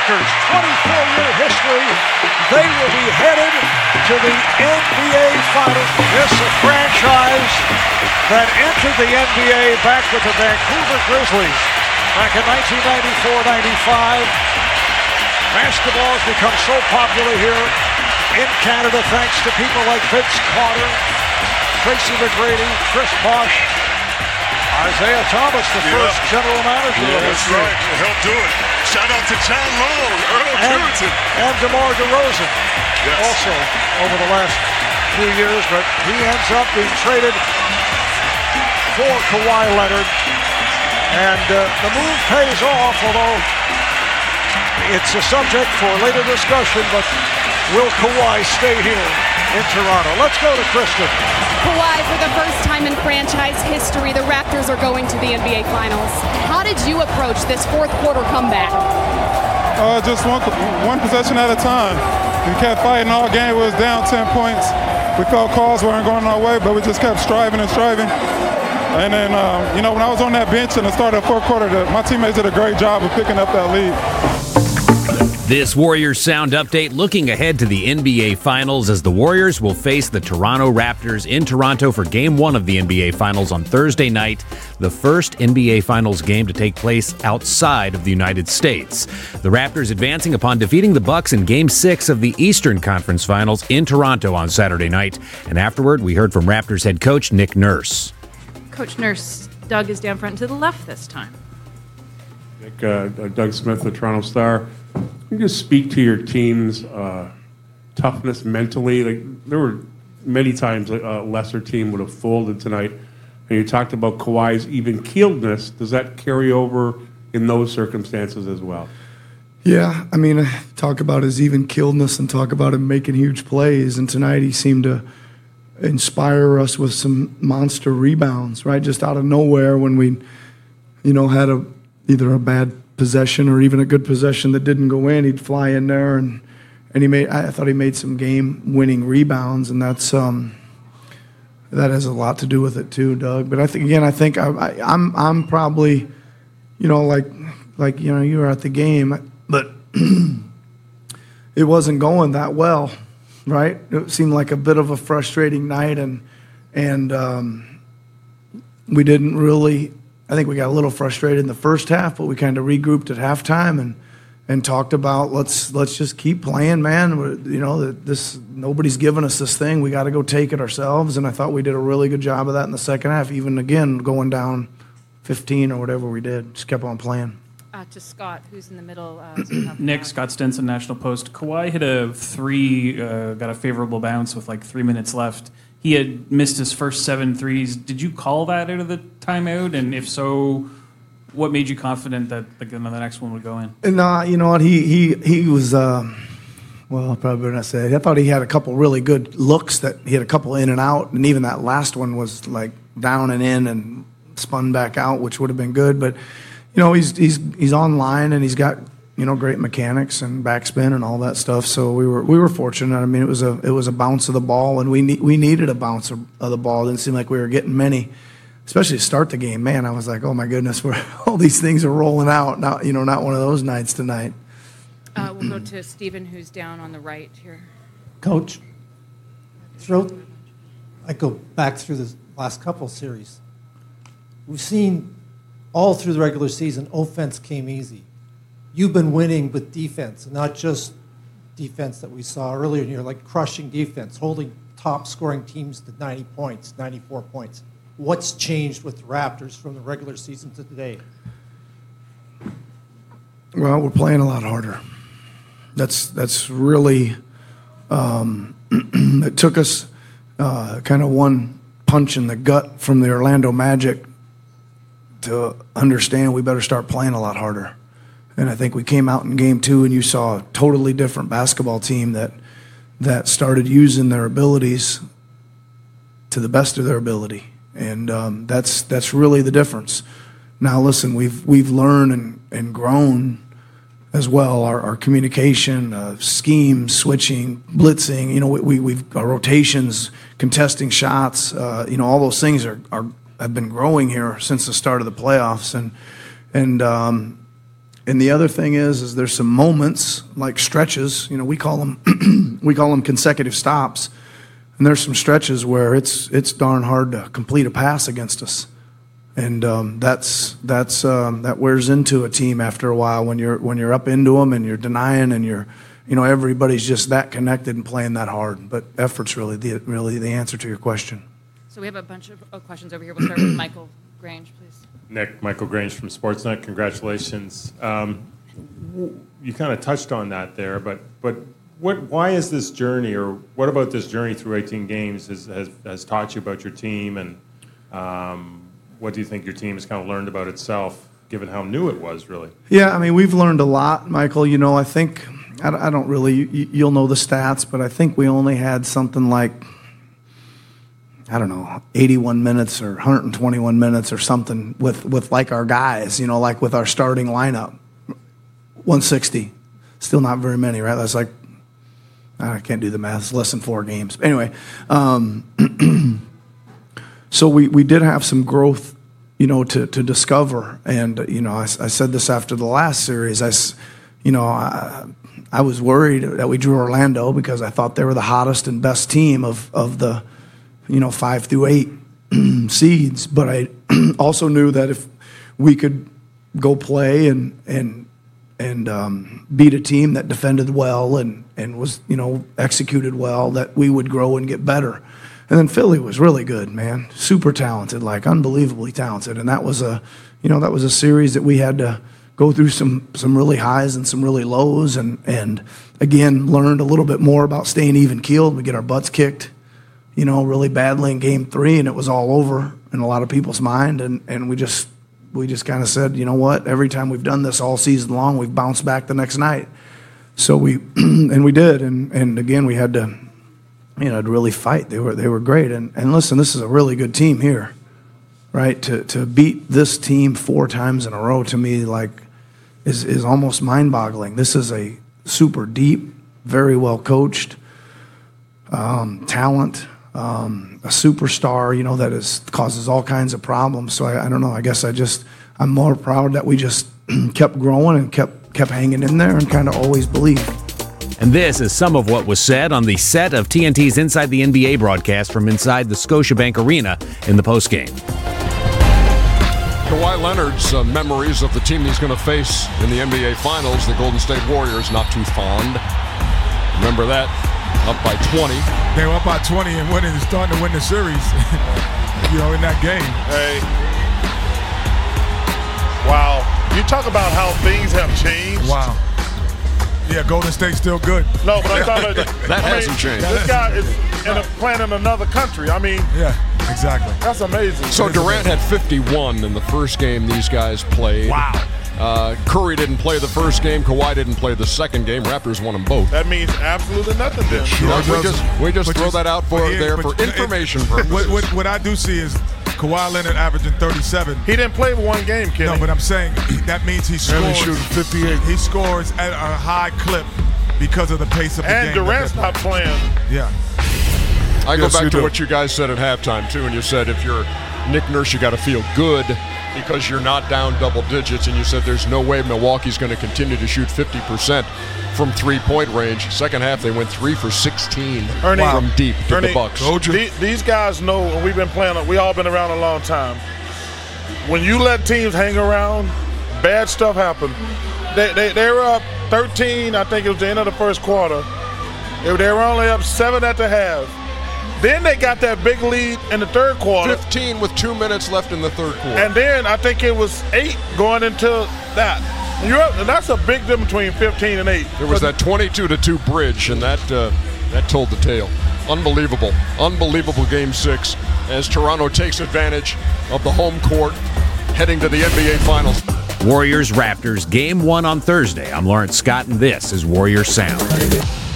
Raptors, 24-year history. They will be headed to the NBA Finals. This a franchise that entered the NBA back with the Vancouver Grizzlies back in 1994-95. Basketball has become so popular here in Canada thanks to people like Vince Carter, Tracy McGrady, Chris Bosh, Isaiah Thomas, the first general manager of this team. That's right. Well, he'll do it. Shout out to John Lowe, Earl Cureton. And DeMar DeRozan also over the last few years, but he ends up being traded for Kawhi Leonard. And the move pays off, although it's a subject for later discussion, but will Kawhi stay here in Toronto? Let's go to Kristen. Kawhi, for the first time in franchise history, the Raptors are going to the NBA Finals. How did you approach this fourth quarter comeback? Just one possession at a time. We kept fighting all game. We was down 10 points. We felt calls weren't going our way, but we just kept striving and striving. And then, when I was on that bench in the start of the fourth quarter, my teammates did a great job of picking up that lead. This Warriors Sound update looking ahead to the NBA Finals as the Warriors will face the Toronto Raptors in Toronto for Game 1 of the NBA Finals on Thursday night, the first NBA Finals game to take place outside of the United States. The Raptors advancing upon defeating the Bucks in Game 6 of the Eastern Conference Finals in Toronto on Saturday night. And afterward, we heard from Raptors head coach Nick Nurse. Coach Nurse, Doug is down front to the left this time. Doug Smith, the Toronto Star. Can you just speak to your team's toughness mentally? Like, there were many times a lesser team would have folded tonight. And you talked about Kawhi's even-keeledness. Does that carry over in those circumstances as well? Yeah, I mean, talk about his even-keeledness and talk about him making huge plays. And tonight he seemed to inspire us with some monster rebounds, right? Just out of nowhere when we, had either a bad possession or even a good possession that didn't go in, he'd fly in there and I thought he made some game-winning rebounds, and that's that has a lot to do with it too, Doug. But I think I'm probably, you were at the game, but it wasn't going that well. Right, it seemed like a bit of a frustrating night, and we didn't really. I think we got a little frustrated in the first half, but we kind of regrouped at halftime and talked about let's just keep playing, man. Nobody's giving us this thing. We got to go take it ourselves. And I thought we did a really good job of that in the second half. Even again going down 15 or whatever we did, just kept on playing. To Scott, who's in the middle. Nick, Scott Stinson, National Post. Kawhi hit a three, got a favorable bounce with 3 minutes left. He had missed his first 7 threes. Did you call that out of the timeout? And if so, what made you confident that the next one would go in? No, you know what? He was, well, probably better not say. I thought he had a couple really good looks. That he had a couple in and out, and even that last one was down and in and spun back out, which would have been good. But he's online and he's got great mechanics and backspin and all that stuff. So we were fortunate. I mean, it was a bounce of the ball, and we needed a bounce of the ball. It didn't seem like we were getting many, especially to start the game. Man, I was like, oh my goodness, all these things are rolling out. Not one of those nights tonight. We'll go to Stephen, who's down on the right here. Coach, I go back through the last couple series. We've seen all through the regular season, offense came easy. You've been winning with defense, and not just defense that we saw earlier in the year, like crushing defense, holding top-scoring teams to 90 points, 94 points. What's changed with the Raptors from the regular season to today? Well, we're playing a lot harder. That's really it took us kind of one punch in the gut from the Orlando Magic to understand we better start playing a lot harder. And I think we came out in Game 2 and you saw a totally different basketball team that started using their abilities to the best of their ability. And that's really the difference. Now, listen, we've learned and grown as well. Our communication, scheme, switching, blitzing. We've our rotations, contesting shots. All those things have been growing here since the start of the playoffs. And And the other thing is there's some moments like stretches. We call them consecutive stops. And there's some stretches where it's darn hard to complete a pass against us. And that wears into a team after a while when you're up into them and you're denying and everybody's just that connected and playing that hard. But effort's really the answer to your question. So we have a bunch of questions over here. We'll start with Michael Grange, please. Nick, Michael Grange from Sportsnet. Congratulations. You kind of touched on that there, but why is this journey, or what about this journey through 18 games has taught you about your team, and what do you think your team has kind of learned about itself, given how new it was, really? Yeah, I mean, we've learned a lot, Michael. I think, I don't really, you'll know the stats, but I think we only had something like, 81 minutes or 121 minutes or something with like our guys, like with our starting lineup. 160. Still not very many, right? That's like, I can't do the math. It's less than 4 games. Anyway, so we did have some growth, to discover. And, I said this after the last series. I was worried that we drew Orlando because I thought they were the hottest and best team of the 5 through 8 seeds. But I also knew that if we could go play and beat a team that defended well and was, executed well, that we would grow and get better. And then Philly was really good, man. Super talented, like unbelievably talented. And that was a series that we had to go through some really highs and some really lows and again, learned a little bit more about staying even keeled. We get our butts kicked, really badly in game 3, and it was all over in a lot of people's mind. And we just kind of said, you know what? Every time we've done this all season long, we've bounced back the next night. So we did. And again, we had to, to really fight. They were great. And listen, this is a really good team here, right? To beat this team 4 times in a row, to me, like, is almost mind-boggling. This is a super deep, very well coached talent. A superstar, that causes all kinds of problems. So I don't know. I guess I'm more proud that we just kept growing and kept hanging in there and kind of always believed. And this is some of what was said on the set of TNT's Inside the NBA broadcast from inside the Scotiabank Arena in the postgame. Kawhi Leonard's memories of the team he's going to face in the NBA Finals, the Golden State Warriors, not too fond. Remember that? Up by 20. They were up by 20 and winning, starting to win the series, in that game. Hey. Wow. You talk about how things have changed. Wow. Yeah, Golden State's still good. No, but I'm talking about that hasn't changed. This guy is playing in another country. Yeah, exactly. That's amazing. So Durant had 51 in the first game these guys played. Wow. Curry didn't play the first game. Kawhi didn't play the second game. Raptors won them both. That means absolutely nothing then. We just throw that out for information purposes. What I do see is Kawhi Leonard averaging 37. He didn't play 1 game, Kenny. No, but I'm saying that means he scores. Shooting 58. He scores at a high clip because of the pace of the game. And Durant's not playing. Yeah. I go back to what you guys said at halftime, too, and you said if you're Nick Nurse, you got to feel good because you're not down double digits, and you said there's no way Milwaukee's going to continue to shoot 50% from 3-point range. Second half, they went 3 for 16 from deep to the Bucks. These guys know, and we've been playing, we all been around a long time. When you let teams hang around, bad stuff happens. They were up 13, I think it was the end of the first quarter. They were only up 7 at the half. Then they got that big lead in the third quarter. 15 with 2 minutes left in the third quarter. And then I think it was 8 going into that. And that's a big difference between 15 and 8. There was that 22-2 bridge, and that told the tale. Unbelievable Game 6 as Toronto takes advantage of the home court heading to the NBA Finals. Warriors-Raptors Game 1 on Thursday. I'm Lawrence Scott, and this is Warriors Sound.